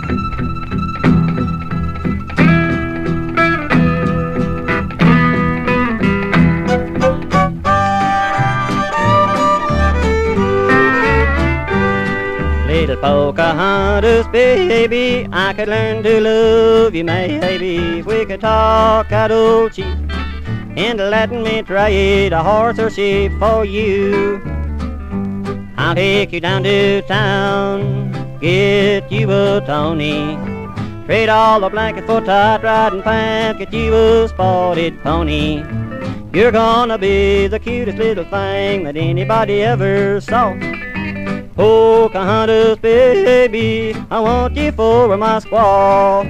Little Pocahontas, baby, I could learn to love you, maybe, if we could talk out old chief into letting me trade a horse or sheep for you. I'll take you down to town, get you a Tony, trade all the blankets for tight riding pants, get you a spotted pony. You're gonna be the cutest little thing that anybody ever saw. Pocahontas, baby, I want you for my squaw.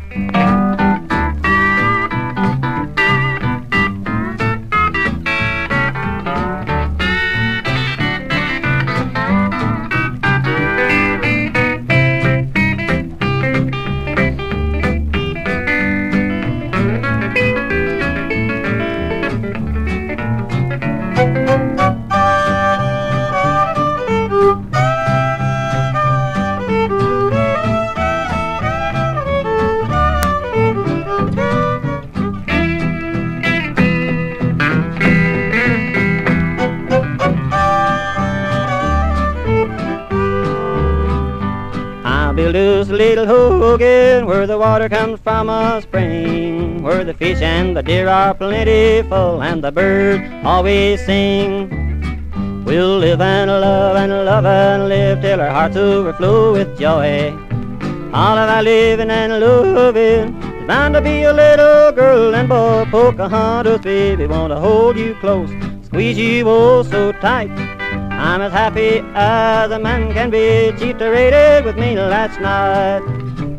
Build us a little hogan where the water comes from a spring, where the fish and the deer are plentiful and the birds always sing. We'll live and love and love and live till our hearts overflow with joy. All of our living and loving is bound to be a little girl and boy. Pocahontas, baby, wanna hold you close, squeeze you oh so tight. I'm as happy as a man can be. Cheated with me last night.